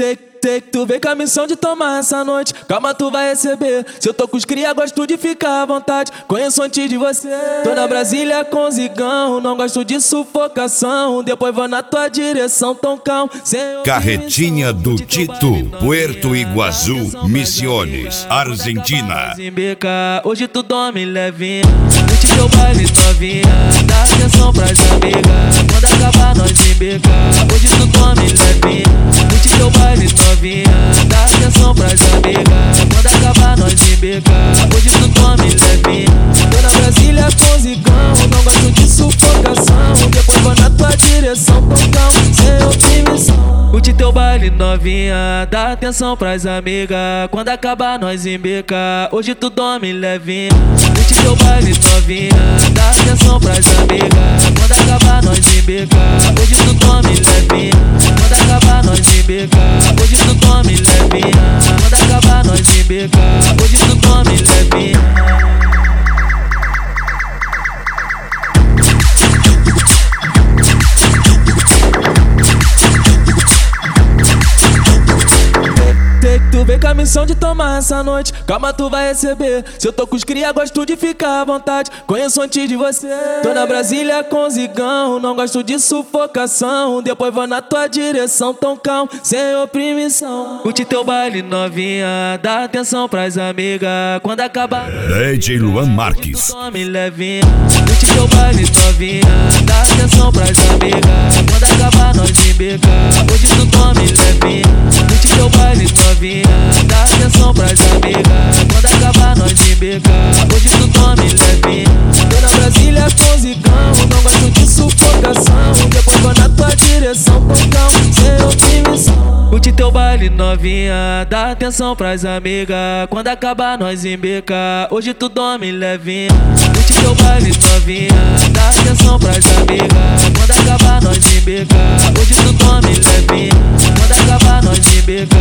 Sei que tu vem com a missão de tomar essa noite. Calma, tu vai receber. Se eu tô com os cria, gosto de ficar à vontade. Conheço antes de você. Tô na Brasília com zigão, não gosto de sufocação. Depois vou na tua direção, toncão. Carretinha do Tito, Puerto Iguaçu, Misiones, Argentina. Hoje tu dorme levinha, curte teu baile novinha. Dá atenção pras amigas, quando acabar nós embeca. Hoje tu dorme levinha, curte teu baile novinha. Dá atenção pras amigas, quando acabar nós embeca. Hoje tu dorme levinha. Tô na Brasília com zigão, não gosto de sufocação. Depois vou na tua direção, toncão, sem opinião. Curte teu baile novinha, dá atenção pras amigas, quando acabar nós embeca. Hoje tu dorme levinha. Curte teu baile novinha, dá atenção pras amigas, quando acabar nós embeca. Hoje tu dorme levinha, quando acabar nós embeca. Hoje tu dorme levinha, quando acabar nós embeca. Hoje tu dorme levinha. Tu vem com a missão de tomar essa noite. Calma, tu vai receber. Se eu tô com os cria, gosto de ficar à vontade. Conheço antes de você. Tô na Brasília com zigão, não gosto de sufocação. Depois vou na tua direção, toncão, sem oprimição. Curte teu baile novinha, dá atenção pras amigas, quando acabar DJ Luan Marques. Tome levinha. Curte teu baile novinha, dá atenção pras amigas, quando acabar nós embeca. Hoje tu tome levinha. Curte teu baile novinha, dá atenção pras amigas, quando acabar nós embeca. Hoje tu dorme levinha. Tô na Brasília com zigão, não gosto de sufocação. Depois vou na tua direção, toncão, sem opinião. Curte teu baile novinha, dá atenção pras amigas, quando acabar nós embeca. Hoje tu dorme levinha. Curte teu baile novinha, dá atenção pras amigas, quando acabar nós embeca. Hoje tu dorme levinha, quando acabar nós embeca.